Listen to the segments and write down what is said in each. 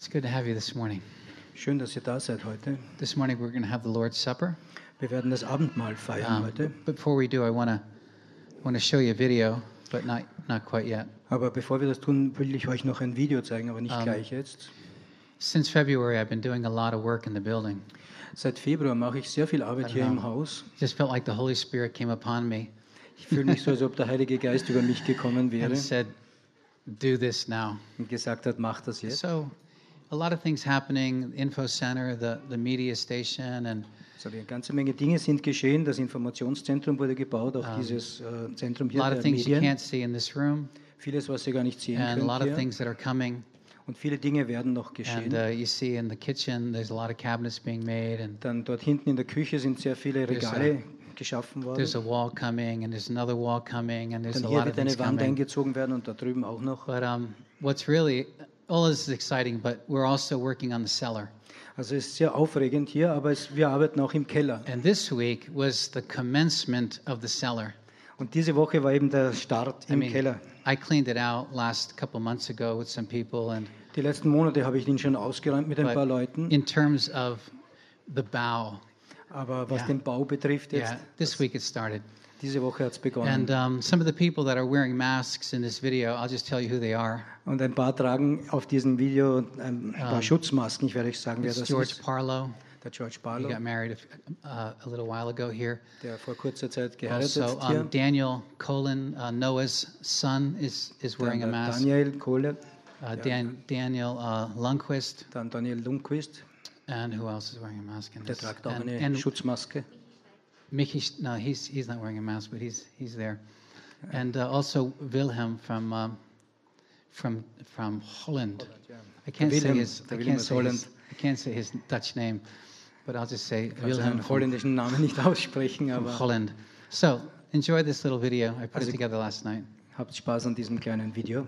It's good to have you this morning. Schön, dass ihr da seid heute. This morning we're going to have the Lord's Supper. Wir werden das Abendmahl feiern heute. Before we do, I want to show you a video, but not quite yet. Aber bevor wir das tun, will ich euch noch ein Video zeigen, aber nicht gleich jetzt. Since February, I've been doing a lot of work in the building. Seit Februar mache ich sehr viel Arbeit hier im Haus. Just felt like the Holy Spirit came upon me Ich fühle mich so, als ob der Heilige Geist über mich gekommen wäre and said, "Do this now." und gesagt hat, mach das jetzt. So, a lot of things happening. Info Center, the media station, and Also eine ganze Menge Dinge sind geschehen. Das Informationszentrum wurde gebaut, auch dieses Zentrum a hier lot der of things you Medien. can't see in this room, Vieles, was ihr gar nicht sehen and a lot könnt of hier. things that are coming. Und viele Dinge werden noch And geschehen. you see in the kitchen, there's a lot of cabinets being made, and Dann dort hinten in der Küche sind sehr viele Regale geschaffen worden. there's a wall coming, and there's another wall coming, and there's Dann a hier lot of wird things eine Wand coming. eingezogen werden und da drüben auch noch. But what's really, all this is exciting, but we're also working on the cellar. Also es ist sehr aufregend hier, aber wir arbeiten auch im Keller. And this week was the commencement of the cellar. Und diese Woche war eben der Start im Keller. I cleaned it out last couple months ago with some people, and Die letzten Monate habe ich ihn schon ausgeräumt mit ein paar but Leuten. in terms of the bow, Aber was Ja. den Bau betrifft jetzt, yeah, this week it started. diese Woche hat es begonnen. And some of the people that are wearing masks in this video, I'll just tell you who they are. Und ein paar tragen auf diesem Video ein paar Schutzmasken. Ich werde euch sagen, wer It's das George ist. Parlow. Der George He Barlow, got married a little while ago here. der vor kurzer Zeit geheiratet Also hat hier. Daniel Colin, Noah's son, is wearing a Dann mask. Daniel Kohle, Daniel Lundquist, dann Daniel Lundquist, and who else is wearing a mask? In der this? tragt auch And, eine and Schutzmaske. Mickey, no, he's not wearing a mask, but he's there. And also Wilhelm from Holland. I can't say Wilhelm, his. der Wilhelm aus Holland. I can't say his Dutch name, but I'll just say Ich kann Wilhelm seinen from holländischen Namen nicht aussprechen, aber Holland. So enjoy this little video. I put it Also- together last night. habt Spaß an diesem kleinen Video.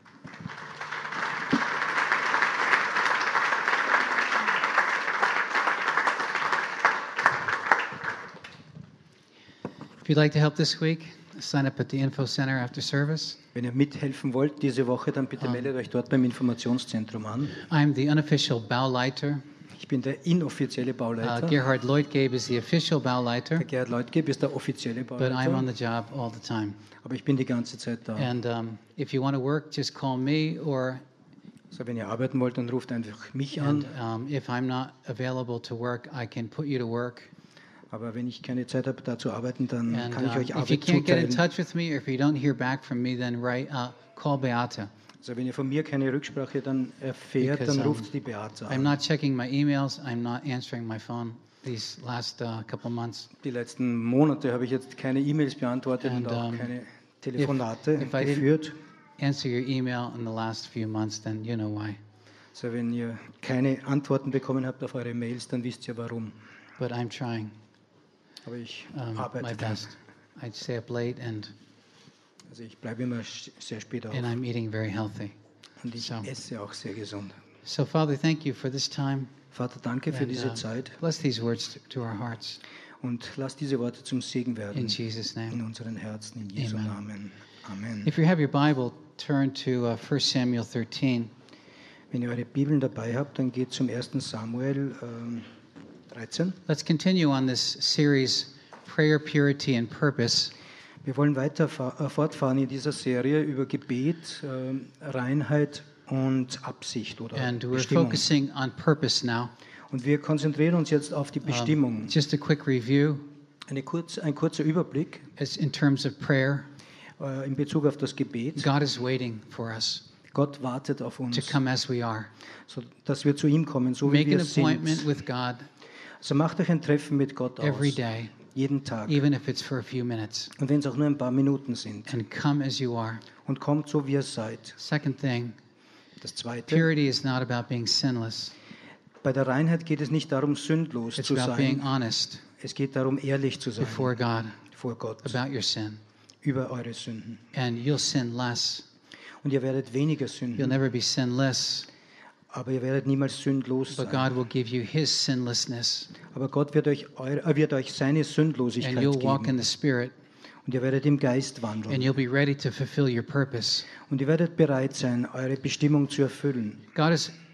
If you'd like to help this week, sign up at the Info Center after service. Wenn ihr mithelfen wollt diese Woche, dann bitte meldet euch dort beim Informationszentrum an. I'm the unofficial Bauleiter. Ich bin der inoffizielle Bauleiter. Gerhard Leutgeb is the official Bauleiter, Der Gerhard Leutgeb ist der offizielle but I'm on Bauleiter. the job all the time. Aber ich bin die ganze Zeit da. And if you want to work, just call me, or Also wenn ihr arbeiten wollt, dann ruft einfach mich and an. if I'm not available to work, I can put you to work. Aber wenn ich keine Zeit habe, da zu arbeiten, dann And kann ich euch if you Arbeit can't get in zuteilen. touch with me, or if you don't hear back from me, then call Beata. Also wenn ihr von mir keine Rücksprache dann erfährt, Because, dann ruft die Beate I'm an. not checking my emails. I'm not answering my phone these last couple months. Die letzten Monate habe ich jetzt keine E-Mails beantwortet und And, auch keine Telefonate if I didn't- geführt. Answer your email in the last few months, then you know why. Also wenn ihr keine Antworten bekommen habt auf eure Mails, dann wisst ihr warum. But I'm trying Aber ich my arbeite dran. best. I stay up late and Also ich bleibe immer sehr spät auf. I'm eating very healthy. Und ich so. esse auch sehr gesund. So, Father, thank you for this time. Vater, danke für And, diese Zeit bless these words to our hearts. und lass diese Worte zum Segen In werden Jesus' in name. unseren Herzen, in Jesu Amen. Namen. Amen. If you have your Bible, turn to 1 Samuel 13. Wenn ihr eure Bibeln dabei habt, dann geht zum 1. Samuel 13. Let's continue on this series, Prayer, Purity, and Purpose. Wir wollen weiter fortfahren in dieser Serie über Gebet, Reinheit und Absicht oder And we're Bestimmung. focusing on purpose now. Und wir konzentrieren uns jetzt auf die Bestimmung. Just a quick review Ein kurzer Überblick as in terms of prayer. in Bezug auf das Gebet. God is waiting for us Gott wartet auf to uns, come as we are. so dass wir zu ihm kommen, so wie Make wir an appointment sind. with God Also macht euch ein Treffen mit Gott every aus, day, jeden Tag. even if it's for a few minutes, Und wenn es auch nur ein paar Minuten sind. and come as you are. Und kommt so, wie ihr seid. Second thing, Das Zweite, purity is not about being sinless. bei der Reinheit geht es nicht darum, sündlos It's zu about being sein. honest Es geht darum, ehrlich zu sein before God vor Gott about your sin. über eure Sünden. And you'll sin less. Und ihr werdet weniger You'll sünden, never be sinless, aber ihr werdet niemals sündlos but sein. God will give you His sinlessness, Aber Gott wird euch seine and Sündlosigkeit you'll walk in geben. the Spirit, Und ihr werdet im Geist and wandeln. you'll be ready to fulfill your purpose. Und ihr werdet bereit sein, eure Bestimmung zu erfüllen. God is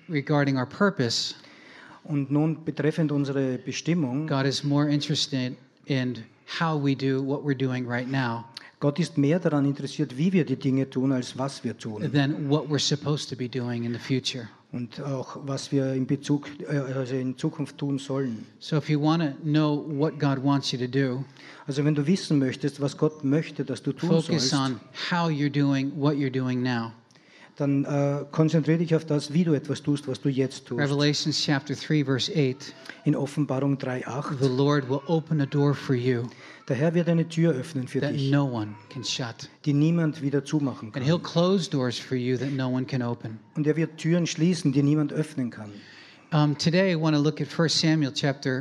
regarding our purpose, Und nun betreffend unsere Bestimmung, God is more interested in how we do what we're doing right now Gott ist mehr daran interessiert, wie wir die Dinge tun, als was wir tun. than what we're supposed to be doing in the future. Und auch was wir also in Zukunft tun sollen. So if you want to know what God wants you to do, Also wenn du wissen möchtest, was Gott möchte, dass du tun focus sollst, on how you're doing what you're doing now. dann konzentriere dich auf das, wie du etwas tust, was du jetzt tust. Revelation chapter 3 verse 8, In Offenbarung the 3,8. Lord will open a door for you Der Herr wird eine Tür öffnen für that dich, no one can shut. die niemand wieder zumachen And he'll kann. close doors for you that no one can open. Und er wird Türen schließen, die niemand öffnen kann. Today I want to look at 1 Samuel chapter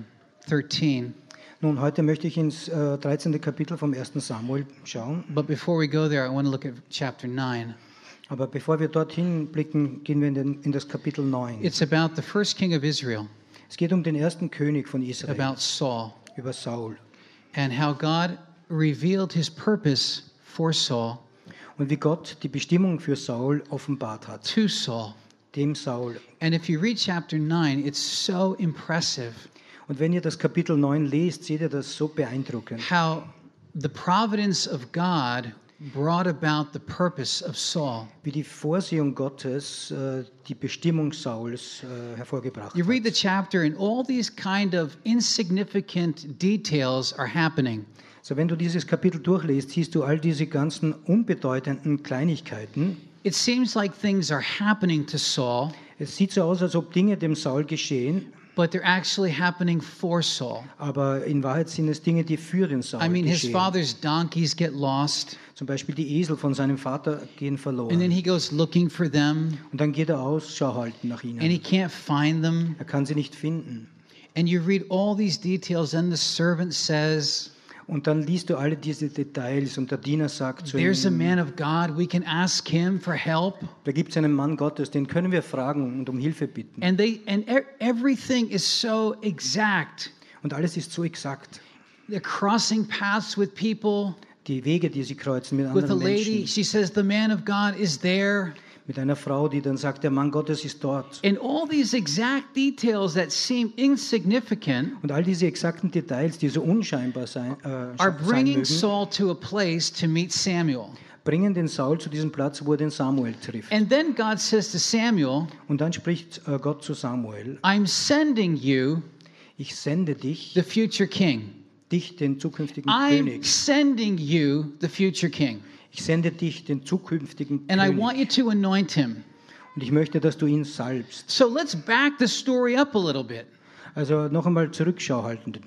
13. Nun, heute möchte ich ins 13. Kapitel vom 1. Samuel schauen. But before we go there, I want to look at chapter 9. Aber bevor wir dorthin blicken, gehen wir in das Kapitel 9. It's about the first king of Israel, Es geht um den ersten König von Israel, about Saul, über Saul. and how God revealed his purpose for Saul Und wie Gott die Bestimmung für Saul offenbart hat, to Saul. dem Saul. And if you read chapter 9, it's so impressive Und wenn ihr das Kapitel 9 lest, seht ihr das so beeindruckend, how the providence of God brought about the purpose of Saul. wie die Vorsehung Gottes die Bestimmung Sauls hervorgebracht You read the hat. chapter, and all these kind of insignificant details are happening. So, wenn du dieses Kapitel durchliest, siehst du all diese ganzen unbedeutenden Kleinigkeiten. It seems like things are happening to Saul, Es sieht so aus, als ob Dinge dem Saul geschehen, but they're actually happening for Saul. aber in Wahrheit sind es Dinge, die für den Saul I mean, his geschehen. father's donkeys get lost, Zum Beispiel die Esel von seinem Vater gehen and then verloren. he goes looking for them, Und dann geht er Ausschau halten nach and he ihnen. can't find them. Er kann sie nicht finden. And you read all these details, and the servant says, Und dann liest du alle diese Details und der Diener sagt zu "There's a ihm, man of God. We can ask him for help." da gibt es einen Mann Gottes, den können wir fragen und um Hilfe bitten. And everything is so exact. Und alles ist so exakt. They're crossing paths with people. Die Wege, die sie kreuzen mit With a anderen lady, Menschen. she says, "The man of God is there." Mit einer Frau, die dann sagt, der Mann Gottes ist dort. And all these exact details that seem insignificant Und all diese exakten Details, die so unscheinbar sein are bringing mögen, Saul to a place to meet Samuel. bringen den Saul zu diesem Platz, wo er den Samuel trifft. And then God says to Samuel, Und dann spricht Gott zu Samuel, "I'm sending you ich sende dich, the future king. dich, den zukünftigen I'm König. sending you the future king. Ich sende dich, den zukünftigen And I want König. you to anoint him." Und ich möchte, dass du ihn salbst. So let's back the story up a little bit. Also noch einmal Zurückschau haltend.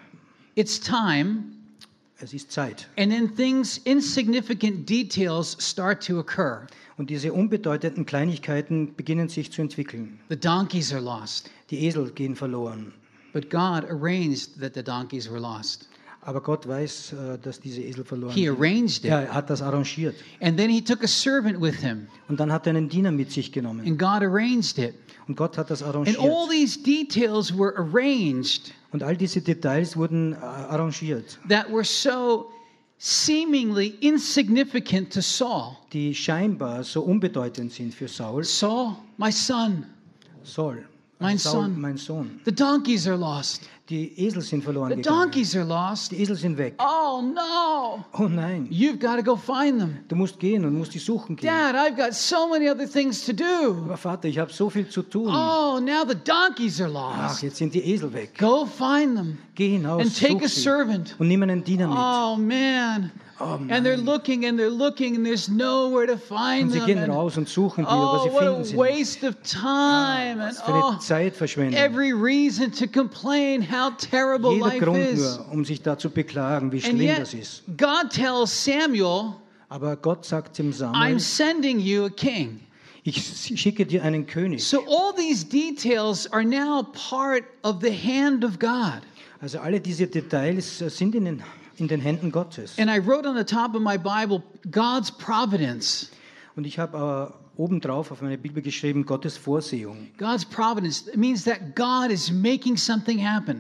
It's time, Es ist Zeit. and then insignificant details start to occur. Und diese unbedeutenden Kleinigkeiten beginnen sich zu entwickeln. The donkeys are lost, Die Esel gehen verloren. but God arranged that the donkeys were lost. Aber Gott weiß, dass diese Esel verloren He sind. arranged Ja, it. er hat das arrangiert. And then he took a servant with him, Und dann hat er einen Diener mit sich genommen. and God arranged it. Und Gott hat das And arrangiert. all these details were arranged Und all diese Details wurden arrangiert, that were so seemingly insignificant to Saul. die scheinbar so unbedeutend sind für Saul. Saul, my son, Saul, Mein Saul, Sohn. mein Sohn. the donkeys are lost. Die Esel sind verloren The gegangen. donkeys are lost. Die Esel sind weg. Oh no! Oh nein, You've got to go find them. du musst gehen und musst die suchen gehen. Dad, I've got so many other things to do. Aber Vater, ich habe so viel zu tun. Oh, now the donkeys are Ach, lost. jetzt sind die Esel weg. Go find them Geh hinaus, and take a such sie servant. und nimm einen Diener mit. Oh man. Oh And they're nein. looking and they're looking and there's nowhere to Und find sie them. gehen And, raus und suchen die, aber oh, sie what finden a sie nicht. waste of time. And Was für eine oh, Zeitverschwendung. every reason to complain how terrible Jeder life Grund is. nur, um sich da zu beklagen, wie And schlimm yet, das ist. God tells Samuel, Aber Gott sagt dem I'm Samuel, sending you a king. ich schicke dir einen König. So all these details are now part of the hand of God. Also alle diese Details sind in den Händen Gottes. And I wrote on the top of my Bible, God's providence. Und ich habe obendrauf auf meine Bibel geschrieben, Gottes Vorsehung. God's providence. It means that God is making something happen.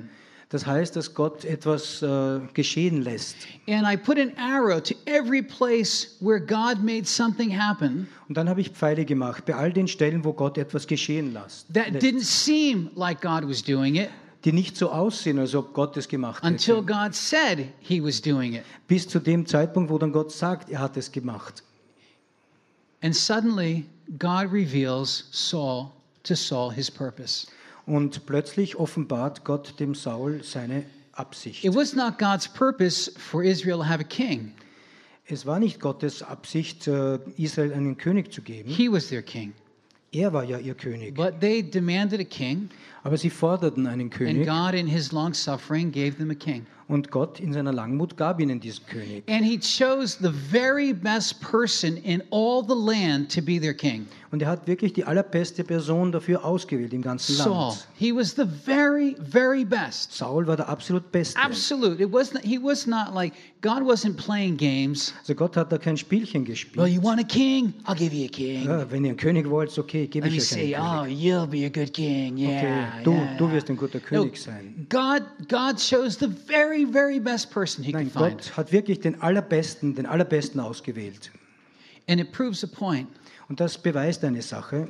Das heißt, dass Gott etwas geschehen lässt. And I put an arrow to every place where God made something happen Und dann habe ich Pfeile gemacht bei all den Stellen, wo Gott etwas geschehen lässt, that didn't seem like God was doing it die nicht so aussehen, als ob Gott es gemacht until hätte. God said he was doing it. Bis zu dem Zeitpunkt, wo dann Gott sagt, er hat es gemacht. And suddenly, God reveals to Saul his purpose. Und plötzlich offenbart Gott dem Saul seine Absicht. It was not God's purpose for Israel to have a king. Es war nicht Gottes Absicht, Israel einen König zu geben. He was their king. Er war ja ihr König. But they demanded a king, Aber sie forderten einen and König. God, in his long suffering, gave them a king. Und Gott in seiner Langmut gab ihnen diesen König. And he chose the very best person in all the land to be their king. Und er hat wirklich die allerbeste Person dafür ausgewählt im ganzen Saul. Land. He was the very, very best. Saul war der absolut Beste. Absolute. He was not like, God wasn't playing games. Also Gott hat da kein Spielchen Well, gespielt. you want a king? I'll give you a king. Ja, wenn ihr einen König wollt, okay, gebe Let me ich euch say, einen oh, König. you'll be a good king. Yeah. Okay, du yeah. wirst ein guter No, König sein. God chose the very, very best person he Nein, could find. Gott hat wirklich den allerbesten ausgewählt. And it proves a point. Und das beweist eine Sache.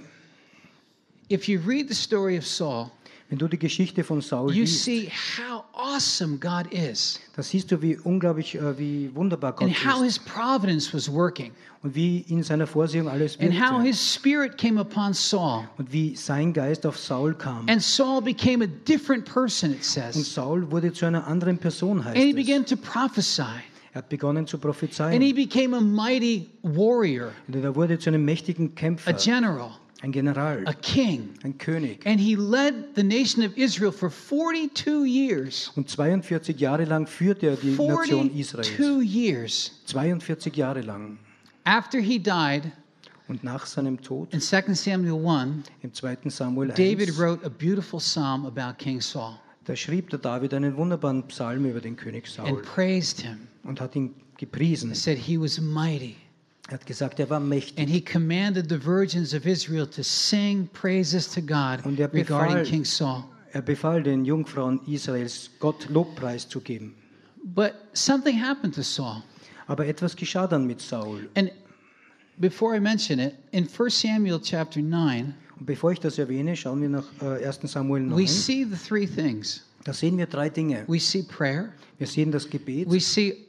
If you read the story of Saul, Wenn du die Geschichte von Saul you liest, see how awesome God is da siehst du, wie unglaublich, wie wunderbar Gott and how ist his providence was working und wie in seiner Vorsehung alles and how wirkte his spirit came upon Saul. und wie sein Geist auf Saul kam. And Saul became a different person, it Und says. Saul wurde zu einer anderen Person, And he heißt es. began to prophesy. Er hat begonnen zu And he prophezeien. became a mighty warrior, Und er wurde zu einem mächtigen Kämpfer, a general, ein General, a king. ein König. And he led the nation of Israel for 42 years. Und 42 Jahre lang führte er die Nation 42 Israels. years 42 Jahre lang. after he died, Und nach seinem Tod, in 2 Samuel 1, im 2. Samuel David 1, wrote a beautiful psalm about King Saul da schrieb der David einen wunderbaren Psalm über den König and Saul praised him. und hat ihn gepriesen. He said he was mighty. Er hat gesagt, er war mächtig. And he commanded the virgins of Israel to sing praises to God Und er regarding befahl- King Saul. Er befahl den Jungfrauen Israels, Gott Lobpreis zu geben. But something happened to Saul. Aber etwas geschah dann mit Saul. And before I mention it, in 1 Samuel chapter 9, Und bevor ich das erwähne, schauen wir nach 1. Samuel we 9. see the three things. Da sehen wir drei Dinge. We see prayer. Wir sehen das Gebet. We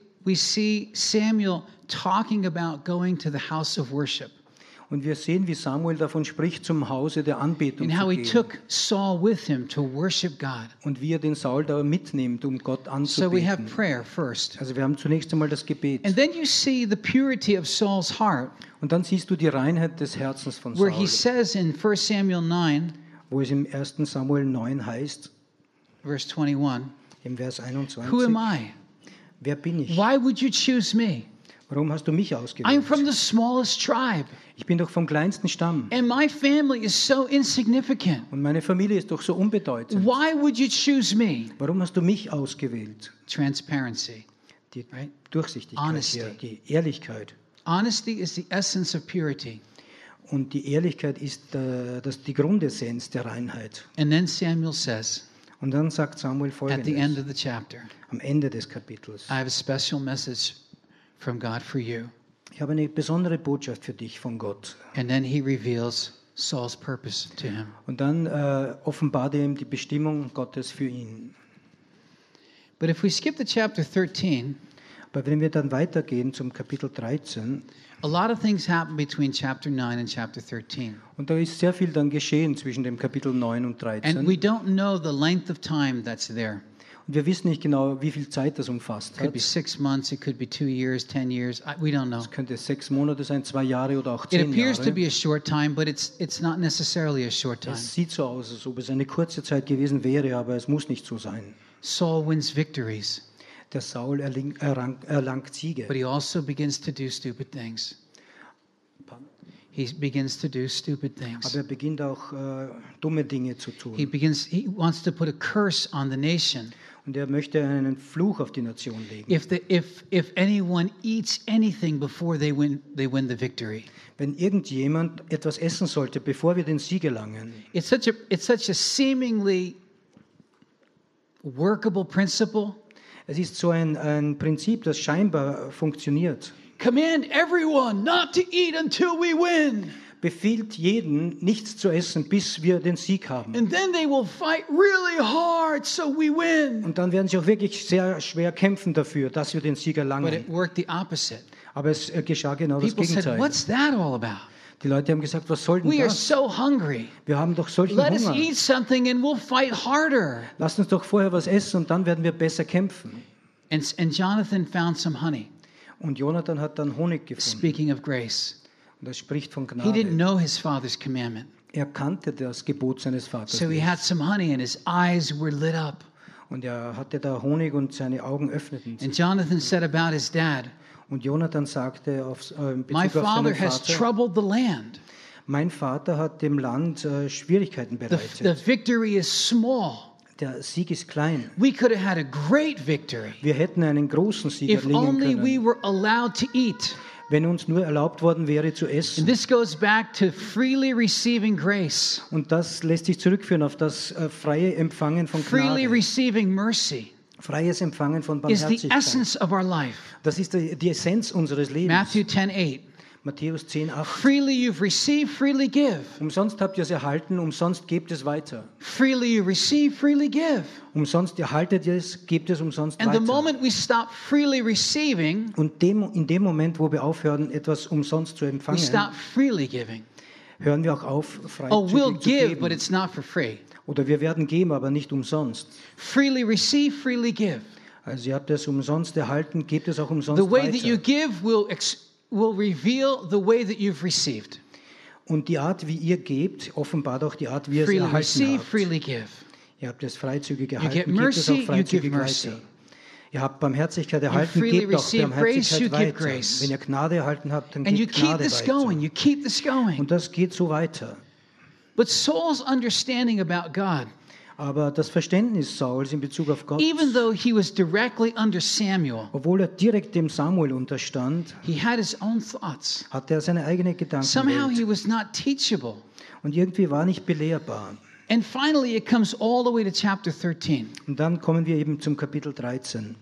see Samuel talking about going to the house of worship Und wir sehen, wie Samuel davon spricht, zum Hause der Anbetung and how zu he gehen. took Saul with him to worship God. Und wie er den Saul da mitnimmt, um Gott So we have anzubeten. prayer first. Also wir haben zunächst einmal das Gebet. And then you see the purity of Saul's heart, Und dann siehst du die Reinheit des Herzens von where he Saul, says in 1 Samuel 9, wo es im 1. Samuel 9 heißt, verse 21, im Vers 21, who am I? wer bin ich? Why would you choose me? Warum hast du mich I'm ausgewählt? from the smallest tribe, Ich bin doch vom kleinsten Stamm and my family is so insignificant. und meine Familie ist doch so unbedeutend. Why would you choose me? Warum hast du mich ausgewählt? Transparency. Die Right? Durchsichtigkeit, Honesty. die Ehrlichkeit. Honesty is the essence of purity. Und die Ehrlichkeit ist die Grundessenz der Reinheit. And then Samuel says Und dann sagt Samuel at the end Folgendes of the chapter, am Ende des Kapitels. I have a special message from God for you. Ich habe eine besondere Botschaft für dich von Gott. And then he reveals Saul's purpose to him. Und dann offenbart er ihm die Bestimmung Gottes für ihn. But if we skip to chapter 13, Aber wenn wir dann weitergehen zum Kapitel 13, a lot of things happen between chapter 9 and chapter 13. und da ist sehr viel dann geschehen zwischen dem Kapitel 9 und 13. And we don't know the length of time that's there. Und wir wissen nicht genau, wie viel Zeit das umfasst It could hat. be 6 months, it could be 2 years, 10 years. We don't know. Es könnte 6 Monate sein, 2 Jahre oder auch It 10 appears to Jahre. be a short time, but it's not necessarily a short time. Es sieht so aus, als ob es eine kurze Zeit gewesen wäre, aber es muss nicht so sein. Saul wins victories, Der Saul erlangt Siege. but he also begins to do stupid things. He begins to do stupid things. Aber er beginnt auch dumme Dinge zu tun. He wants to put a curse on the nation. Und er möchte einen Fluch auf die Nation legen. If anyone eats anything before they win the victory. Wenn irgendjemand etwas essen sollte, bevor wir den Sieg erlangen, It's such a seemingly workable principle. Es ist so ein Prinzip, das scheinbar funktioniert. Command everyone not to eat until we win. Befiehlt jeden, nichts zu essen, bis wir den Sieg haben. And then they will fight really hard so we win. Und dann werden sie auch wirklich sehr schwer kämpfen dafür, dass wir den Sieg But erlangen. it worked the opposite. Aber es geschah genau das People said, Gegenteil. what's that all about? Die Leute haben gesagt, was soll denn We are das? so hungry. Wir haben doch solchen Let us Hunger. eat something and we'll fight harder. Lasst uns doch vorher was essen und dann werden wir besser kämpfen. And Jonathan found some honey. Und Jonathan hat dann Honig gefunden. Speaking of grace, Und das spricht von he didn't Gnade. know his father's commandment. Er kannte das Gebot seines Vaters So he nicht. had some honey and his eyes were lit up. Und er hatte da Honig und seine Augen öffneten sich. And Jonathan said about his dad, Und Jonathan sagte in my Bezug auf father seinen has Vater, troubled the land. mein Vater hat dem Land Schwierigkeiten The bereitet. victory is small. Der Sieg ist klein. We could have had a great victory Wir hätten einen großen Sieg if erlingen only we können, were allowed to eat. wenn uns nur erlaubt worden wäre zu And essen. this goes back to freely receiving grace, Und das lässt sich zurückführen auf das freie Empfangen von freely Gnade. receiving mercy Freies Empfangen von is the Barmherzigkeit. essence of our life. Das ist die Essenz unseres Lebens. Matthew 10:8. Matthäus 10,8. Freely you've received, freely give. Umsonst habt ihr es erhalten, umsonst gebt es weiter. Freely you receive, freely give. Umsonst erhaltet ihr es, gebt es umsonst And the weiter. moment we stop freely receiving, Und in dem Moment, wo wir aufhören, etwas umsonst zu we empfangen, stop freely giving. hören wir auch auf, Oh, we'll freizügig zu give, geben. but it's not for free. Oder wir werden geben, aber nicht umsonst. Freely receive, freely give. Also ihr habt es umsonst erhalten, gebt es auch umsonst The way that you weiter. give will reveal the way that you've received. Und die Art, wie ihr gebt, offenbart auch die Art, wie ihr es Freely erhalten receive, habt. freely give. Ihr habt es freizügig get erhalten, gebt es mercy, auch you freizügig give mercy. weiter. Ihr habt Barmherzigkeit erhalten, freely gebt auch receive grace, Barmherzigkeit you give weiter. grace. Wenn ihr Gnade erhalten habt, dann And you gebt keep Gnade this going, weiter. you keep this going. Und das geht so weiter. But Saul's understanding about God, Aber das Verständnis Sauls in Bezug auf Gott, even though he was directly under Samuel, obwohl er direkt dem Samuel unterstand, he had his own thoughts. hatte er seine eigene Somehow he Gedankenwelt. was not teachable. Und irgendwie war nicht belehrbar. And finally, it comes all the way to chapter 13. Und dann kommen wir eben zum Kapitel 13.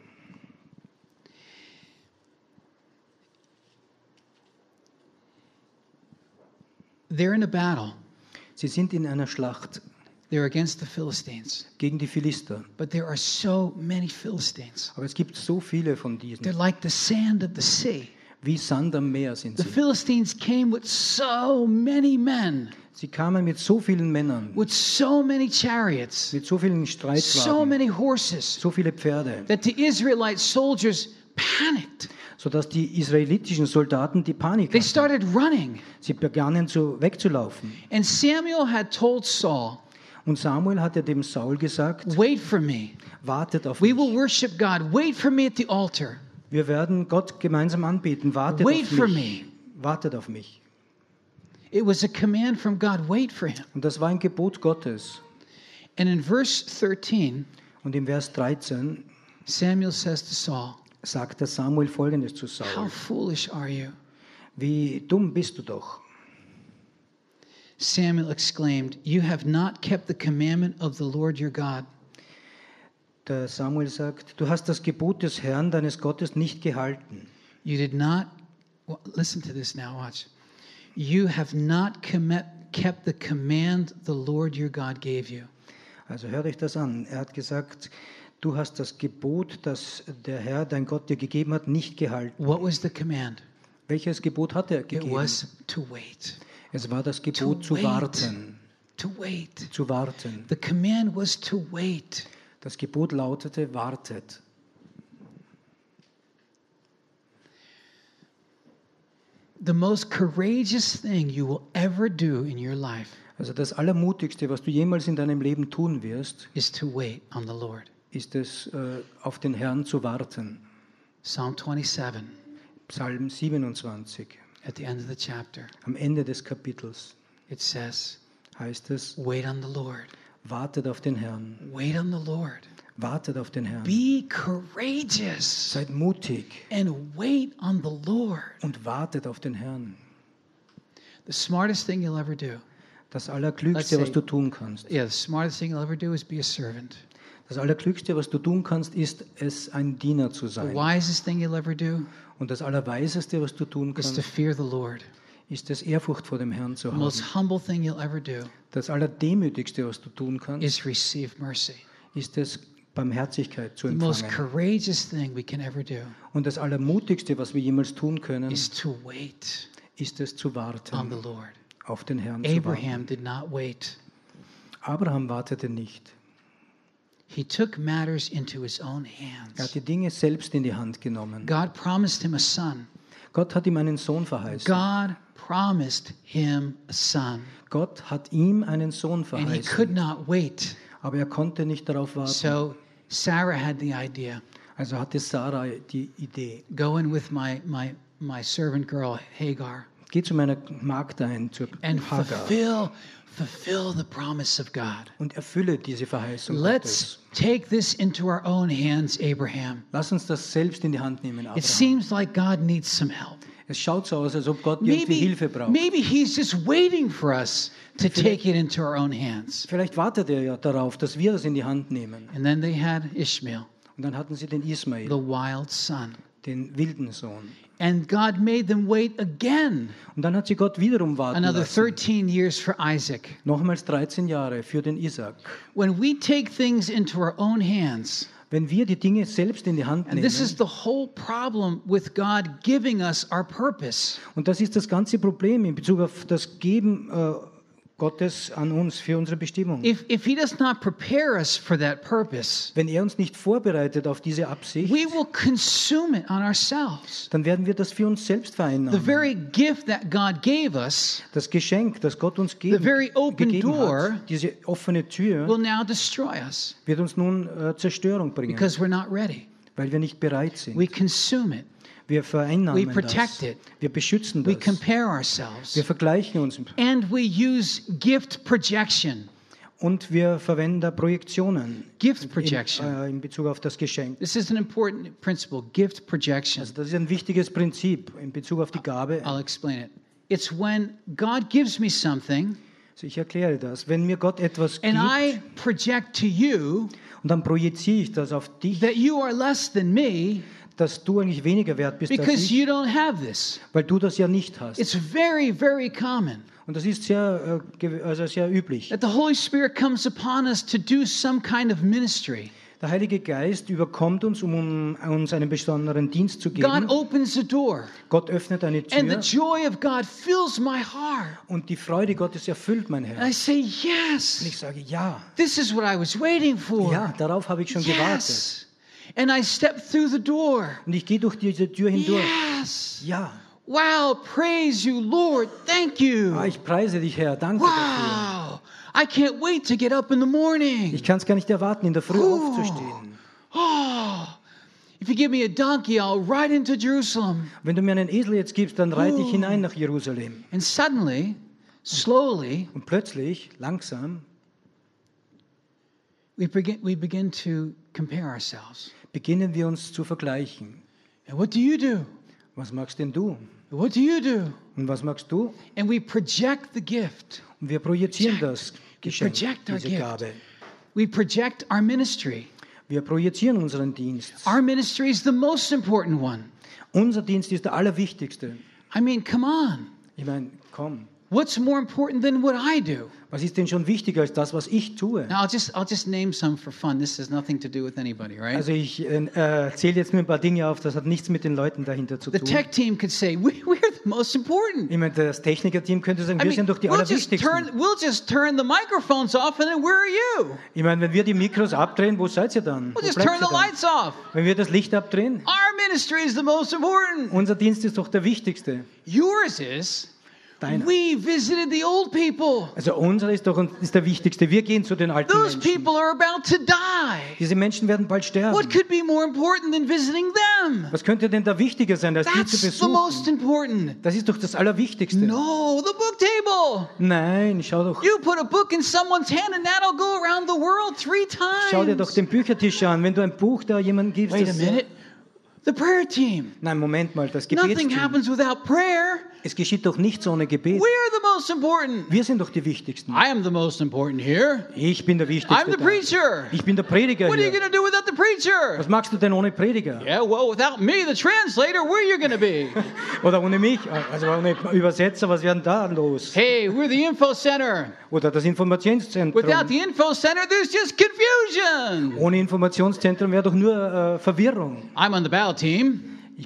They're in a battle. Sie sind in einer Schlacht They're against the Philistines. gegen die Philister. But there are so many Philistines. Aber es gibt so viele von They're diesen. like the sand of the sea. Wie Sand am Meer sind The sie. Philistines came with so many men, Sie kamen mit so vielen Männern, with so many chariots, mit so vielen so Streitwagen, many horses, so viele Pferde, that the Israelite soldiers panicked. sodass die israelitischen Soldaten die Panik They hatten. started running. Sie begannen wegzulaufen. And Samuel had told Saul, Und Samuel hatte dem Saul gesagt, wait for me. wartet auf We mich. will worship God. Wait for me at the altar. Wir werden Gott gemeinsam anbeten. Wartet Wait auf for mich. me. Wartet auf mich. It was a command from God. Wait for him. Und das war ein Gebot Gottes. And in verse 13, Und im Vers 13 Samuel says to Saul, sagt der Samuel Folgendes zu how Saul. foolish are you? Wie dumm bist du doch. Samuel exclaimed, you have not kept the commandment of the Lord your God. Der Samuel sagt, du hast das Gebot des Herrn, deines Gottes, nicht gehalten. You did not, well, listen to this now, watch. You have not kept the command the Lord your God gave you. Also hört euch das an. Er hat gesagt, du hast das Gebot, das der Herr, dein Gott, dir gegeben hat, nicht gehalten. What was the command? Welches Gebot hat er It gegeben? was to wait. Es war das Gebot To zu wait. warten. To wait. Zu warten. The command was to wait. Das Gebot lautete, wartet. The most courageous thing you will ever do in your life Also das Allermutigste, was du jemals in deinem Leben tun wirst, is to wait on the Lord. ist es, auf den Herrn zu warten. Psalm 27 Psalm 27, at the end of the chapter, am Ende des Kapitels it says, heißt es, wait on the Lord. wartet auf den Herrn. Wait on the Lord. Wartet auf den Herrn. Be courageous Seid mutig and wait on the Lord. und wartet auf den Herrn. The smartest thing you'll ever do. Das Allerklügste, Let's was say- du tun kannst. Yeah, the smartest thing you'll ever do is be a servant. Das Allerklügste, was du tun kannst, ist es, ein Diener zu The sein. wisest thing you'll ever do Und das Allerweiseste, was du tun is to kannst, fear the Lord. ist es, Ehrfurcht vor dem Herrn zu The haben. most humble thing you'll ever do Das Allerdemütigste, was du tun kannst, is receive mercy. ist es, Barmherzigkeit zu The most empfangen. courageous thing we can ever do Und das Allermutigste, was wir jemals tun können, is to wait ist es zu on warten, the Lord. auf den Herrn zu warten. Abraham did not wait. Abraham wartete nicht. He took matters into his own Er hands. hat die Dinge selbst in die Hand genommen. God promised him a son. Gott hat ihm einen Sohn verheißen. God promised him a son. Gott hat ihm einen Sohn And he could verheißen. not wait. Aber er konnte nicht darauf warten. So Sarah had the idea. Also hatte Sarah die Idee. Go in with my servant girl Hagar Geh zu meiner Magd ein, zur and Hagar, fulfill the promise of God. und erfülle diese Verheißung Let's Gottes. take this into our own hands, Abraham. Lass uns das selbst in die Hand nehmen, It Abraham. seems like God needs some help. Es schaut so aus, als ob Gott irgendwie Hilfe braucht. Maybe he's just waiting for us to take it into our own hands. Vielleicht wartet er ja darauf, dass wir das in die Hand nehmen. And then they had Ishmael, Und dann hatten sie den Ismael, the wild son. den wilden Sohn. And God made them wait again, Und dann hat sie Gott wiederum warten another lassen. 13 years for Isaac. Nochmals 13 Jahre für den Isaac. When we take things into our own hands, Wenn wir die Dinge selbst in die Hand and this is nehmen, the whole problem with God giving us our purpose. und das ist das ganze Problem in Bezug auf das Geben Gottes an uns für unsere Bestimmung. If he does not prepare us for that purpose, Wenn er uns nicht vorbereitet auf diese Absicht, we will consume it on ourselves. dann werden wir das für uns selbst The vereinnahmen. very gift that God gave us Das Geschenk, das Gott uns The very open gegeben door hat, diese offene Tür, will now destroy us wird uns nun Zerstörung bringen, because we're not ready. weil wir nicht bereit sind. We consume it. Wir vereinnahmen we protect das. it. Wir beschützen We das. compare ourselves. Wir vergleichen uns And we use gift projection. und wir verwenden da Projektionen Gift projection. in Bezug auf das Geschenk. This is an important principle, gift projection. Also das ist ein wichtiges Prinzip in Bezug auf die Gabe. I'll explain it. It's when God gives me something Also ich erkläre das. Wenn mir Gott etwas and gibt I project to you und dann projiziere ich das auf dich, that you are less than me dass du eigentlich weniger wert bist als because ich, you don't have this. weil du das ja nicht hast. It's very, very common Und das ist sehr, also sehr üblich. that the Holy Spirit comes upon us to do some kind of ministry. Der Heilige Geist überkommt uns, um uns einen besonderen Dienst zu God geben. opens the door, Gott öffnet eine and the Tür joy of God fills my heart. und die Freude Gottes erfüllt mein And I Herz. say, Und ich yes, sage, ja, this is what I was waiting for. ja, darauf habe ich schon gewartet. Yes. And I step through the door. Und ich gehe durch diese Tür hindurch. Yes. Ja, Wow, praise you, Lord. Thank you. ich preise dich, Herr, danke dafür. Wow. I can't wait to get up in the morning. Ich kann es gar nicht erwarten, in der Früh aufzustehen. Oh, if you give me a donkey, I'll ride into Jerusalem. Wenn du mir einen Esel jetzt gibst, dann reite ich hinein nach Jerusalem. And suddenly, slowly, Und plötzlich, langsam, we begin to compare ourselves. beginnen wir uns zu vergleichen. And what do you do? Was magst denn du? What do you do? Und was magst du? And we project the gift. Und wir projizieren das Geschenk, project our diese gift. Gabe. We project our ministry. Wir projizieren unseren Dienst. Our ministry is the most important one. Unser Dienst ist der allerwichtigste. I mean, come on. Ich meine, komm, What's more important than what I do? was ist denn schon wichtiger als das, was ich tue? Now, I'll just name some for fun. This has nothing to do with anybody, right? Also ich zähle jetzt nur ein paar Dinge auf, das hat nichts mit den Leuten dahinter zu The tun. tech team could say, we're the most important. Ich meine, das Technikerteam könnte sagen, wir sind doch die Allerwichtigsten. we'll just turn the microphones off and then where are you? Ich meine, wenn wir die Mikros abdrehen, wo seid ihr dann? We'll Wo just bleibt turn ihr the dann? lights off. Wenn wir das Licht abdrehen, Our ministry is the most important. unser Dienst ist doch der wichtigste. Yours is, Deiner. we visited the old people. Also unser ist doch der wichtigste. Wir gehen zu den alten Those Menschen. people are about to die. Diese Menschen werden bald sterben. What could be more important than visiting them? Was könnte denn da wichtiger sein, als die zu That's the most besuchen? important. Das ist doch das Allerwichtigste. No, the book table. Nein, schau doch. You put a book in someone's hand and that'll go around the world 3 times. Schau dir doch den Büchertisch an. Wenn du ein Buch da jemandem gibst, Wait a minute. The prayer team. Nein, Moment mal, das Nothing Gebetsteam. happens without prayer. Es geschieht doch nichts ohne Gebet. We are the most important. Wir sind doch die Wichtigsten. I am the most important here. Ich bin der I'm Wichtigste. the da. preacher. Ich bin der Prediger What are you hier. going to do without the preacher? Was machst du denn ohne Prediger? Yeah, well, without me, the translator, where are you going to be? Oder ohne mich? Also ohne Übersetzer, was wäre denn da los? Hey, we're the info center. Oder das Informationszentrum. Without the info center, there's just confusion. Ohne Informationszentrum wäre doch nur Verwirrung. I'm on the bow team.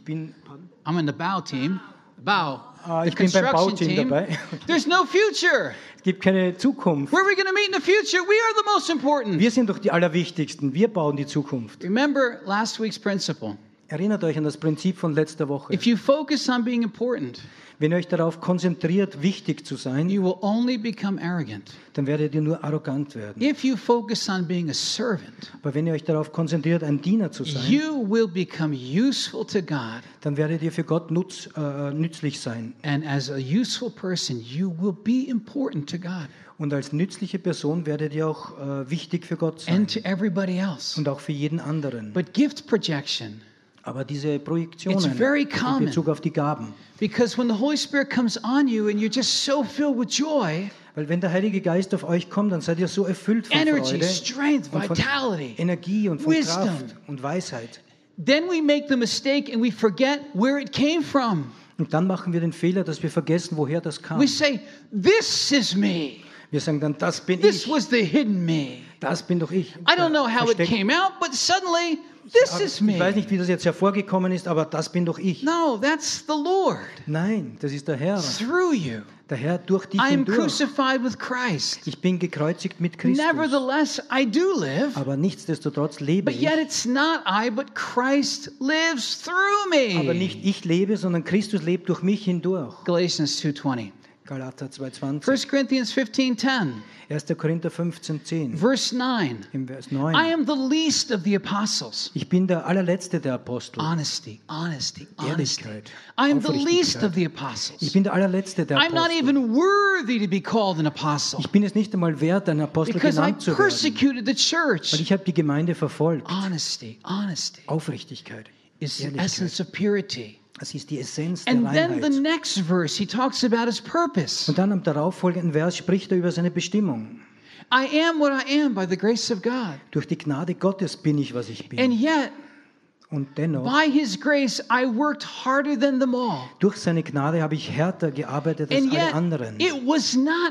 I'm on the bow team. Bow. The Ich bin beim construction Bauteam team. dabei. There's no future. Es gibt keine Zukunft. Where are we going to meet in the future? We are the most important. Wir sind doch die Allerwichtigsten. Wir bauen die Zukunft. Remember last week's principle. Erinnert euch an das Prinzip von letzter Woche. If you focus on being important, Wenn ihr euch darauf konzentriert, wichtig zu sein, you will only become arrogant. dann werdet ihr nur arrogant werden. If you focus on being a servant, Aber wenn ihr euch darauf konzentriert, ein Diener zu sein, you will become useful to God. dann werdet ihr für Gott nützlich sein. And as a useful person, you will be important to God Und als nützliche Person werdet ihr auch wichtig für Gott sein. and to everybody else. Und auch für jeden anderen. But gift projection, Aber diese Projektionen It's very in common. Bezug auf die Gaben. because when the Holy Spirit comes on you and you're just so filled with joy, Weil wenn der Heilige Geist auf euch kommt, dann seid ihr so erfüllt von energy, Freude, strength, und von vitality, Energie und von wisdom. Kraft und Weisheit. then we make the mistake and we forget where it came from. Und dann machen wir den Fehler, dass wir vergessen, woher das kam. We say, "This is me. Wir sagen dann, das bin This ich, was the hidden me." das bin doch ich. I don't know how it Versteckt. came out, but suddenly, this is Ich weiß me. nicht, wie das jetzt hervorgekommen ist, aber das bin doch ich. No, that's the Lord Nein, das ist der Herr. through you. Der Herr durch dich I am hindurch. crucified with Christ. Ich bin gekreuzigt mit Christus. Nevertheless, I do live, Aber nichtsdestotrotz lebe but ich. yet it's not I, but Christ lives through Aber me. nicht ich lebe, sondern Christus lebt durch mich hindurch. Galatians 2:20. Galater 2,20. 1 Corinthians 15:10. 1. Korinther 15,10. Verse 9. Im Vers I 9. am the least of the apostles. Ich bin der allerletzte der Apostel. Honesty, honesty, honesty. Ehrlichkeit, I am the Aufrichtigkeit. least of the Ich apostles. bin der allerletzte der I'm not Apostel. even worthy to be called an apostle Ich bin es nicht einmal wert, ein Apostel because I genannt zu werden. persecuted the Weil church. ich habe die Gemeinde verfolgt. Honesty, honesty Aufrichtigkeit. is the Ehrlichkeit. essence of purity. Das ist die Essenz der And then the Reinheit. next verse, he talks about his purpose. Und dann am darauffolgenden Vers spricht er über seine Bestimmung. I am what I am by the grace of God. Durch die Gnade Gottes bin ich, was ich bin. And yet, Und dennoch, by his grace, I worked harder than them all. durch seine Gnade habe ich härter gearbeitet als And alle yet, anderen. it was not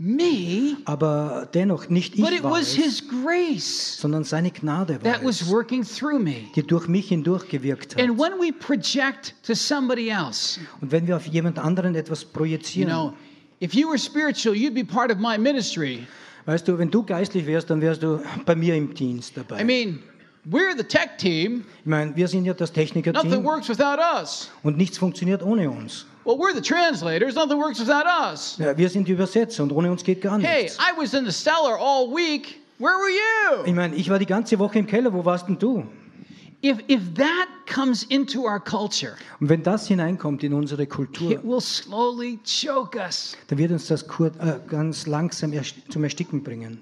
me, Aber dennoch nicht but ich it war was es, his grace sondern seine Gnade war that was es, working through me. die durch mich hindurch gewirkt hat. And when we project to somebody else, Und wenn wir auf jemand anderen etwas you projizieren, know, if you were spiritual, you'd be part of my ministry. weißt du, wenn du geistlich wärst, dann wärst du bei mir im Dienst dabei. I mean, we're the tech team. Ich meine, wir sind ja das Nothing Techniker-Team works without us. und nichts funktioniert ohne uns. Well, we're the translators. Nothing works without us. Ja, wir sind die Übersetzer und ohne uns geht gar Hey, nichts. I was in the cellar all week. Where were Ich you? meine, ich war die ganze Woche im Keller, wo warst denn du? If that comes into our culture, Und wenn das hineinkommt in unsere Kultur, it will slowly choke us. dann wird uns das ganz langsam zum Ersticken bringen.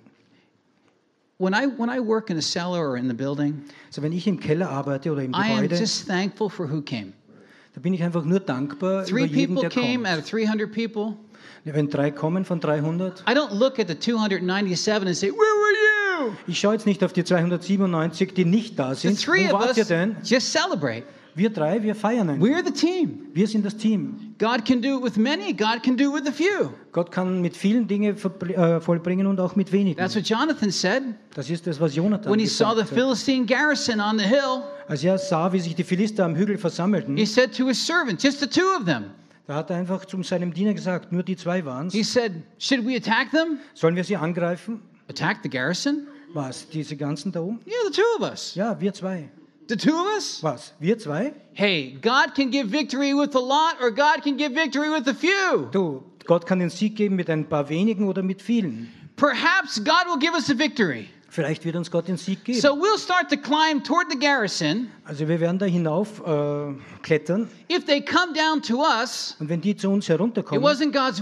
When I work in a cellar or in the building, Also wenn ich im Keller arbeite oder im I am Gebäude, just thankful for who came. da bin ich einfach nur dankbar 3 über jeden, people der came kommt. out of 300 people. Wenn 3 kommen von 300, I don't look at the 297 and say, "Where were you?" ich schaue jetzt nicht auf die 297, die nicht da The sind. 3 Wo of wart ihr us denn? just celebrate. Wir 3, wir feiern einfach. We're the team. Wir sind das Team. God can do it with many. God can do it with a few. Gott kann mit vielen Dingen vollbringen und auch mit wenigen. That's what Jonathan said Das ist das, was Jonathan when he saw the gesagt hat. Philistine garrison on the hill. Als er sah, wie sich die Philister am Hügel versammelten, He said to his servant, just the 2 of them. da hat er einfach zu seinem Diener gesagt, nur die 2 waren He es. said, "Should we attack them? Sollen wir sie angreifen? Attack the garrison? Was, diese ganzen da oben? Yeah, the 2 of us. Ja, wir 2. The 2 of us? Was, wir 2? Hey, God can give victory with a lot, or God can give victory with a few. Du, Gott kann den Sieg geben mit ein paar wenigen oder mit vielen. Perhaps God will give us a victory. Vielleicht wird uns Gott den Sieg geben. So we'll start to climb toward the garrison. Also wir werden da hinauf klettern If they come down to us, und wenn die zu uns it herunterkommen, wasn't God's will.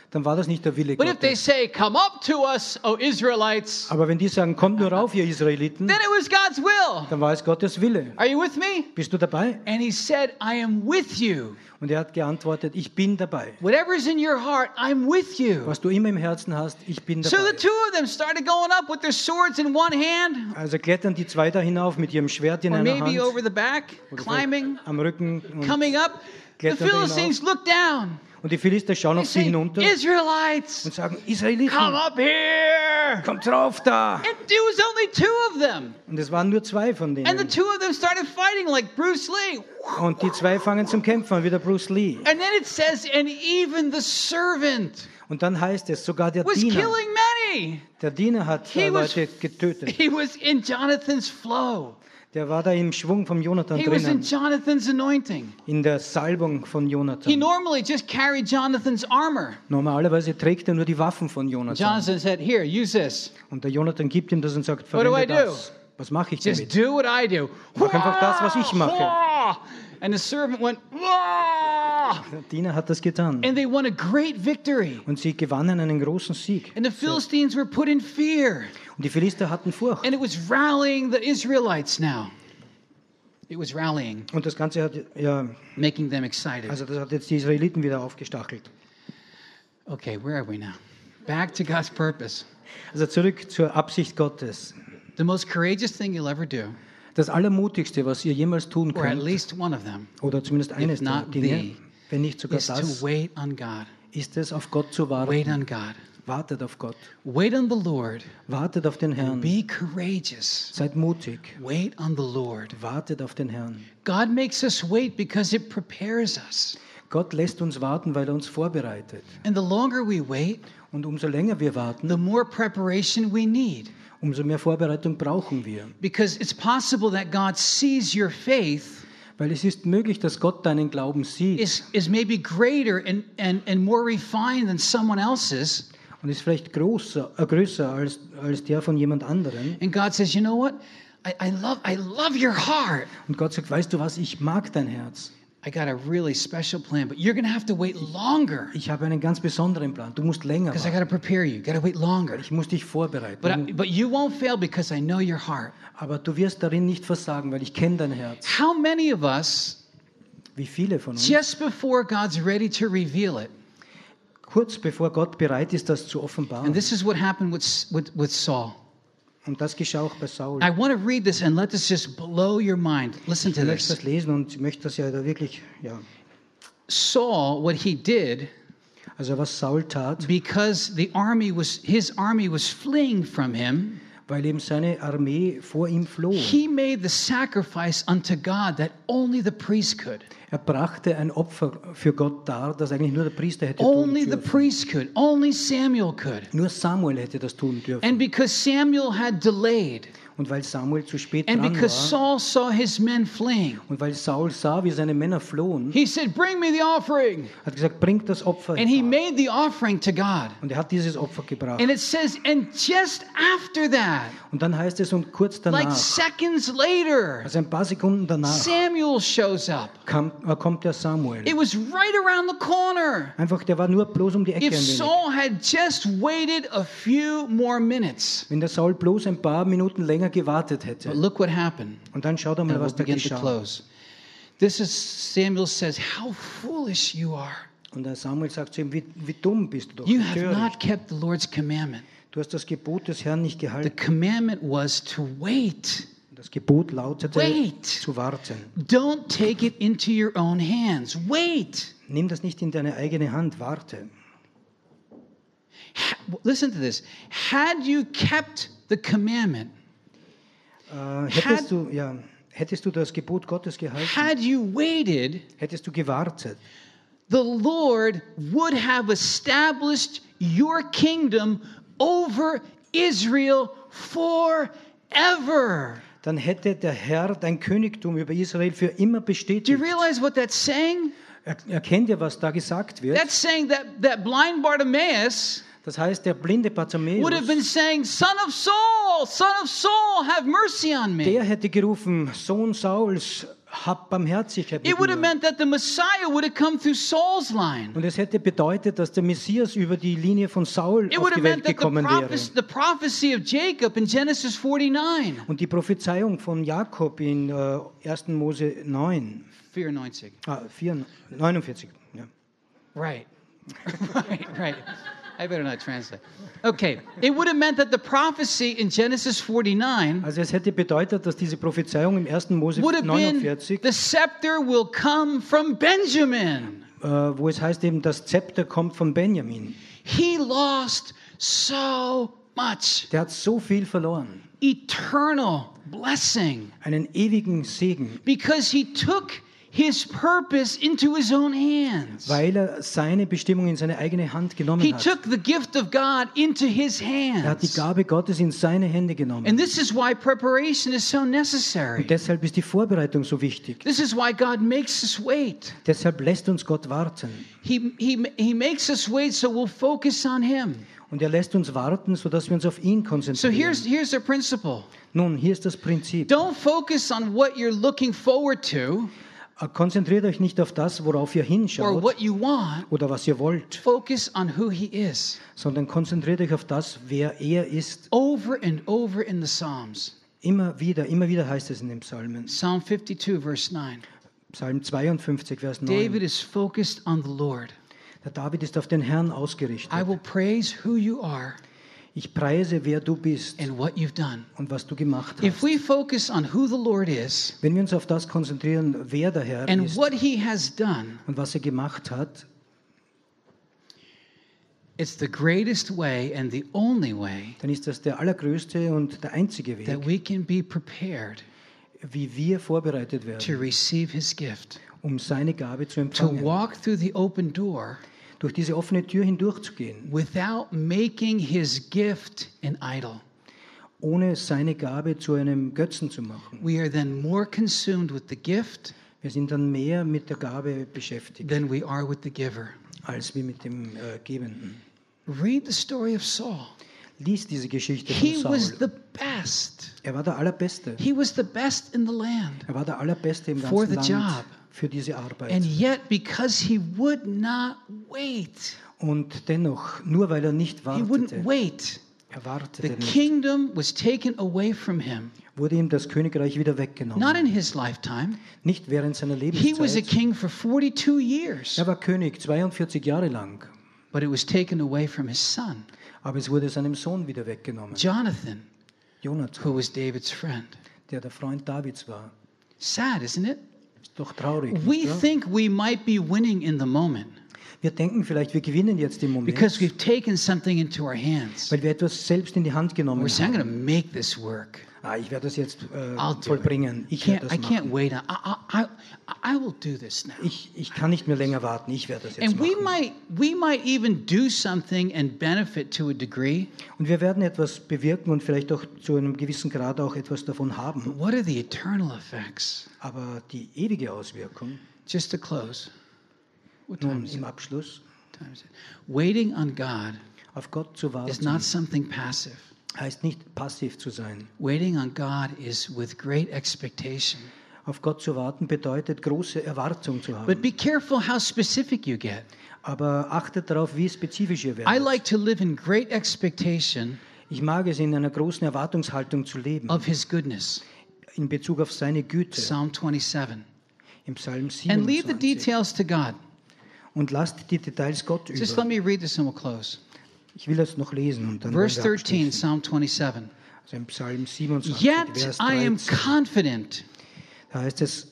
dann war das nicht der Wille But if they Gottes. say, come up to us, O Israelites, Aber wenn die sagen, kommt nur rauf, ihr Israeliten, then it was God's will. dann war es Gottes Wille. Are you with me? Bist du dabei? And he said, I am with you. Und er hat geantwortet, ich bin dabei. Whatever's in your heart, I'm with you. Was du immer im Herzen hast, ich bin So the dabei. two of them started going up with their swords in one hand, Also klettern die zwei da hinauf mit ihrem Schwert in or einer maybe Hand, over the back, oder so climbing, am Rücken. Und, coming up. The klettern da Philistines look down. und die Philister schauen They auf sie say, hinunter Israelites, und sagen, come Israeliten, up here. kommt rauf da. And it was only two of them. Und es waren nur zwei von And the denen. two of them started fighting like Bruce Lee. Und die zwei fangen zum Kämpfen an, wie der Bruce Lee. And then it says, and even the servant Und dann heißt es, sogar der was Diener, killing many. der Diener hat He was- Leute getötet. He was in Jonathan's flow. Der war da im Schwung vom Jonathan He was in drinnen, Jonathan's anointing. in der Salbung von He Jonathan. normally just carried Jonathan's armor. Normalerweise trägt er nur die Waffen von Jonathan. Jonathan said, here, use this. Und der Jonathan gibt ihm das und sagt, What do I verwende do? das. Was mache ich Just damit? do what I do. Mach einfach das, was ich mache. And the servant went, "Wah!" Der Diener hat das getan. And they won a great victory. Und sie gewannen einen großen Sieg. And the Philistines were put in fear. Und die Philister hatten Furcht. And it was rallying the Israelites now. It was rallying, Und das Ganze hat, ja, making them excited. also das hat jetzt die Israeliten wieder aufgestachelt. Okay, where are we now? Back to God's purpose. Also zurück zur Absicht Gottes. The most courageous thing you'll ever do, Das Allermutigste, was ihr jemals tun or at könnt, least one of them, oder zumindest eines der not Dinge, the, wenn nicht sogar is to das, wait on God. ist es, auf Gott zu Wait warten. on God. Wartet auf Gott. Wait on the Lord. Wartet auf den Herrn. Be courageous. Seid mutig. Wait on the Lord. Wartet auf den Herrn. God makes us wait because it prepares us. Gott lässt uns warten, weil er uns vorbereitet. And the longer we wait, Und umso länger wir warten, the more preparation we need. umso mehr Vorbereitung brauchen wir. Because it's possible that God sees your faith Weil es ist möglich, dass Gott deinen Glauben sieht is maybe greater and more refined than someone else's. und ist vielleicht größer als der von jemand anderem. And God says, you know what? I love your heart. Und Gott sagt, weißt du was, ich mag dein Herz. I got a really special plan, but you're going to have to wait longer Ich habe einen ganz besonderen Plan. Du musst länger because I warten. got to prepare you. Got to wait longer. Ich muss dich vorbereiten. But you won't fail because I know your heart. Aber du wirst darin nicht versagen, weil ich kenne dein Herz. How many of us, Wie viele von uns, just before God's ready to reveal it, kurz bevor Gott bereit ist, das zu offenbaren. and this is what happened with Saul. Und das geschah auch bei Saul. I want to read this and let this just blow your mind. Listen to Ich möchte this. das lesen und ich möchte das ja da wirklich, ja. Saul, what he did, Also was Saul tat, because his army was fleeing from him, weil eben seine Armee vor ihm floh. he made the sacrifice unto God that only the priest could. Er brachte ein Opfer für Gott dar, das eigentlich nur der Priester hätte tun Only the dürfen. priest could. Only Samuel could. Nur Samuel hätte das tun dürfen. And because Samuel had delayed, Und weil Samuel zu spät and dran because war Saul saw his men fleeing, und weil Saul sah, wie seine Männer flohen, he said, "Bring me the offering." hat gesagt, bringt das Opfer And he her. made the offering to God. Und er hat dieses Opfer gebracht. And it says, and just after that, Und dann heißt es, und kurz like danach, seconds later, also ein paar Sekunden danach, Samuel shows up. kommt der Samuel. It was right around the corner. Einfach, der war nur bloß um die Ecke If ein wenig. Saul had just waited a few more minutes, Wenn der Saul bloß ein paar Minuten länger gewartet hätte. but look what happened. Und dann schaut einmal, And we'll was da begin to geschah. close. This is Samuel says, "How foolish you are! Und der Samuel sagt zu ihm, wie dumm bist du doch, You wie have töricht. not kept the Lord's commandment. Du hast das Gebot des Herrn nicht The gehalten. commandment was to wait. Das Gebot lautete, Wait. zu warten. Don't take it into your own hands. Wait." Nimm das nicht in deine eigene Hand, warte. Listen to this. Had you kept the commandment, Hättest du das Gebot Gottes gehalten, had you waited, hättest du gewartet, the Lord would have established your kingdom over Israel forever. dann hätte der Herr dein Königtum über Israel für immer Do you bestätigt. realize what that's saying? Erkennt ihr, was da gesagt wird? That's saying that blind Bartimaeus Das heißt, der blinde Bartimäus, would have been saying, Son of Saul, have mercy on me. der hätte gerufen, Sohn Sauls, hab Barmherzigkeit mit It would have mir. meant that the Messiah would have come through Saul's line. Und es hätte bedeutet, dass der Messias über die Linie von Saul It auf would have die Welt meant that gekommen wäre. the prophecy of Jacob in Genesis 49. Und die Prophezeiung von Jakob in 1. Mose 9, 94. 49. Ja. Right. right. I better not translate. Okay. It would have meant that the prophecy in Genesis 49 Also es hätte bedeutet, dass diese Prophezeiung im 1. Mose would have been 49, the scepter will come from Benjamin. wo es heißt eben, das Zepter kommt von Benjamin. He lost so much. Der hat so viel verloren, Eternal blessing. einen ewigen Segen, Because he took his purpose into his own hands. weil er seine Bestimmung in seine eigene Hand He genommen hat. took the gift of God into his Er hat die hands. Gabe Gottes in seine Hände genommen. And this is why preparation is so necessary. Und deshalb ist die Vorbereitung so wichtig. This is why God makes us wait. Deshalb lässt uns Gott warten. He makes us wait so we'll focus on him. Und er lässt uns warten, sodass wir uns auf ihn So konzentrieren. here's the principle. Nun, hier ist das Prinzip. Don't focus on what you're looking forward to Konzentriert euch nicht auf das, worauf ihr or hinschaut what you want. oder was ihr wollt, Focus on who he is. sondern konzentriert euch auf das, wer er ist. Over and over in the Psalms. Immer wieder heißt es in den Psalmen. Psalm 52 verse 9. Psalm 52, Vers 9. David is focused on the Lord. Der David ist auf den Herrn ausgerichtet. I will praise who you are Ich preise, wer du bist and what you've done. und was du gemacht If hast. we focus on who the Lord is Wenn wir uns auf das konzentrieren, wer der Herr and ist what he has done, und was er gemacht hat, it's the greatest way and the only way dann ist das der allergrößte und der einzige that Weg, we can be prepared wie wir vorbereitet to werden, receive his gift, um seine Gabe zu to empfangen. walk through the open door Durch diese offene Tür hindurchzugehen, without making his gift an idol. ohne seine Gabe zu einem Götzen zu machen. We are then more consumed with the gift Wir sind dann mehr mit der Gabe beschäftigt, than we are with the giver. als wie mit dem Gebenden. Read the story of Saul. Lies diese Geschichte He von was Saul. the best. Er war der Allerbeste. He was the best in the land. Er war der Allerbeste im For ganzen the Land job. für diese Arbeit. And yet, because he would not wait, Und dennoch, nur weil er nicht he wartete, wouldn't wait, er the wartete nicht, kingdom was taken away from him. wurde ihm das Königreich wieder weggenommen. Not in his lifetime. Nicht während seiner He was a Lebenszeit. king for 42 years, Er war König 42 Jahre lang, but it was taken away from his son, aber es wurde seinem Sohn wieder weggenommen. Jonathan, Jonathan, who was David's friend. der Freund Davids war. Sad, isn't it? Ist doch traurig. We nicht wahr? think we might be winning in the moment Wir denken vielleicht, wir gewinnen jetzt im Moment, because we've taken something into our hands. weil wir etwas selbst in die Hand genommen We're saying, I'm haben. going to make this work. Ich werde das jetzt I'll do it. vollbringen. I Ich werde das can't machen. wait. I will do this now. Ich kann nicht mehr länger warten. Ich werde das jetzt And machen. we might even do something and benefit to a degree. Und wir werden etwas bewirken und vielleicht auch zu einem gewissen Grad auch etwas davon haben. But what are the eternal effects? Aber die ewige Auswirkung, Just to close. What time nun is im it? Abschluss, Time is it? Waiting on God auf Gott zu is warten, not something passive. heißt nicht passiv zu sein. Waiting on God is with great expectation. Auf Gott zu warten bedeutet, große Erwartung zu But haben. be careful how specific you get. Aber achtet darauf, wie spezifisch ihr I werdet. like to live in great expectation Ich mag es, in einer großen Erwartungshaltung zu leben, of His goodness. in Bezug auf seine Güte, Psalm 27. im Psalm And leave the 27. details to God. Und lasst die Details Gott Just über. let me read this and we'll close. Ich will das noch lesen und dann Verse werden wir 13, abschließen. Psalm 27. Also im Psalm 27, Yet Vers I am 13. confident Da heißt es,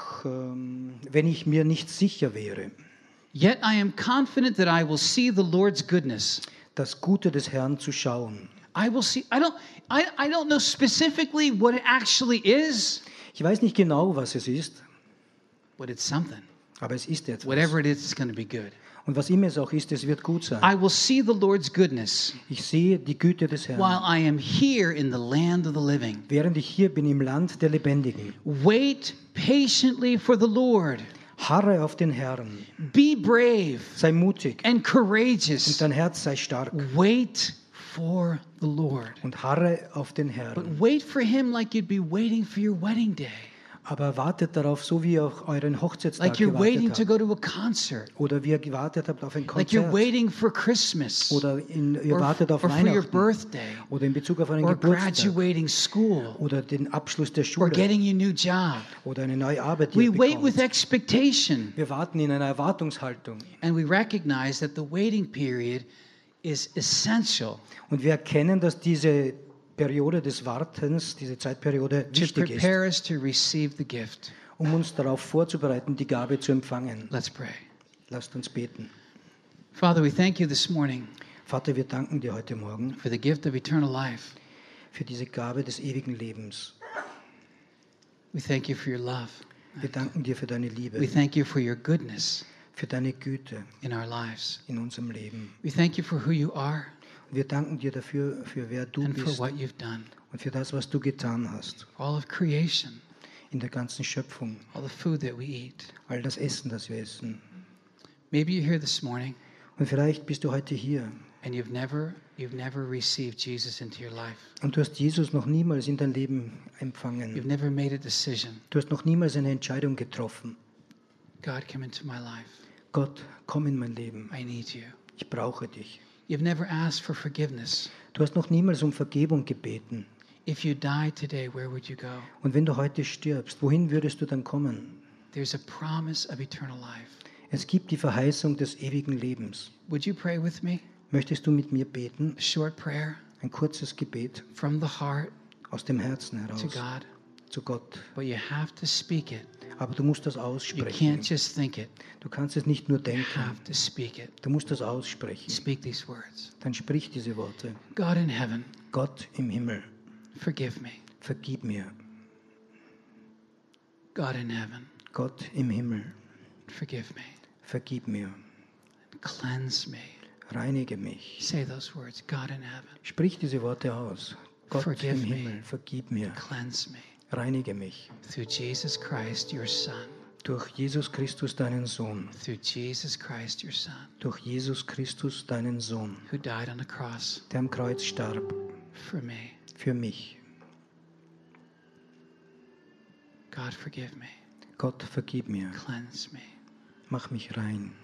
wenn ich mir nicht sicher wäre, Yet I am confident that I will see the Lord's goodness. das Gute des Herrn zu schauen. I will see. I don't know specifically what it actually is, Ich weiß nicht genau, was es ist, but it's something. aber es ist etwas. Whatever it is, it's going to be good. Und was immer es auch ist, es wird gut sein. I will see the Lord's goodness Ich sehe die Güte des Herrn, while I am here in the land of the living. während ich hier bin im Land der Lebendigen. Wait patiently for the Lord. Harre auf den Herrn, Be brave sei mutig and und courageous. dein Herz sei stark. Wait for the Lord. Und harre auf den But Herrn. wait for him like you'd be waiting for your wedding day. Aber wartet darauf, so wie ihr auch euren Hochzeitstag Like you're waiting gewartet to habt. go to a concert. Oder wie ihr gewartet habt auf ein Like you're Konzert. waiting for Christmas. Oder ihr Or, wartet auf or for your Weihnachten. birthday. Oder in Bezug auf einen Or Geburtstag. graduating school. Oder den Abschluss der Or Schule. getting a new job. Oder eine neue Arbeit, die We ihr wait with bekommt. expectation. Wir warten in einer Erwartungshaltung. And we recognize that the waiting period is essential Und wir erkennen, dass diese Periode des Wartens, diese Zeitperiode to wichtig ist, prepare us to receive the gift. um uns darauf vorzubereiten, die Gabe zu empfangen. Let's pray. Lasst uns beten. Father, we thank you this morning Vater, wir danken dir heute Morgen for the gift of eternal life. für diese Gabe des ewigen Lebens. We thank you for your love. Wir danken dir für deine We Liebe, thank you for your goodness für deine Güte in our lives. in unserem Leben. We thank you for who you are Und wir danken dir dafür, für wer du and for bist what you've done. und für das, was du getan hast All of creation, in der ganzen Schöpfung. all the food that we eat. All das Essen, das wir essen. Maybe you're here this morning Und vielleicht bist du heute hier and you've never received Jesus into your life. und du hast Jesus noch niemals in dein Leben You've empfangen. never made a decision. Du hast noch niemals eine Entscheidung getroffen. God, come into my life. Gott, komm in mein Leben. I need you. Ich brauche dich. You've never asked for forgiveness. Du hast noch niemals um Vergebung gebeten. If you died today, where would you go? Und wenn du heute stirbst, wohin würdest du dann kommen? There's a promise of eternal life. Es gibt die Verheißung des ewigen Lebens. Would you pray with me? Möchtest du mit mir beten? A short prayer Ein kurzes Gebet from the heart aus dem Herzen to heraus God. zu Gott. But you have to speak it. Aber du musst das You aussprechen. can't just think it. Du kannst es nicht nur You denken. have to speak it. Du musst das aussprechen. Speak these words. Dann sprich diese Worte. God in heaven, Gott im Himmel, forgive me. vergib mir. God in heaven, Gott im Himmel, forgive me. vergib mir. Cleanse me. Reinige mich. Say those words. God in heaven, Sprich diese Worte aus. Gott Forgive im me. Himmel, vergib mir. cleanse me. Reinige mich. Through Jesus Christ, your Son. Durch Jesus Christus, deinen Sohn. Through Jesus Christ, your Son, Durch Jesus Christus, deinen Sohn, who died on the cross der am Kreuz starb. for me. Für mich. God, forgive me. Gott, vergib mir. Cleanse me. Mach mich rein.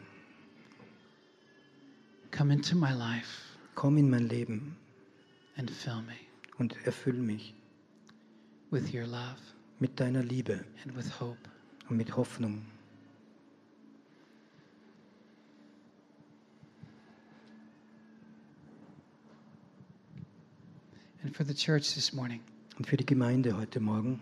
Come into my life Komm in mein Leben and fill me und erfüll mich with your love mit deiner Liebe and with hope. und mit Hoffnung. And for the church this morning, Und für die Gemeinde heute Morgen,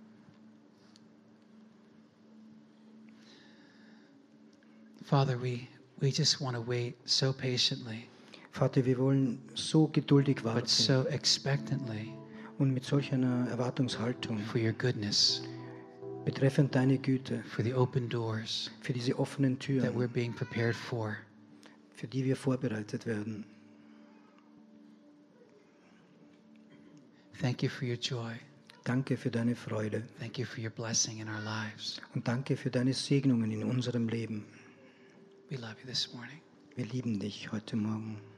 Father, we just want to wait so patiently, Vater, wir wollen so geduldig but warten so expectantly und mit solch einer Erwartungshaltung for your goodness, betreffend deine Güte, for the open doors für diese offenen that Türen, we're being prepared for. für die wir vorbereitet werden. Thank you for your joy. Danke für deine Freude Thank you for your blessing in our lives. und danke für deine Segnungen in unserem Leben. We love you this morning. Wir lieben dich heute Morgen.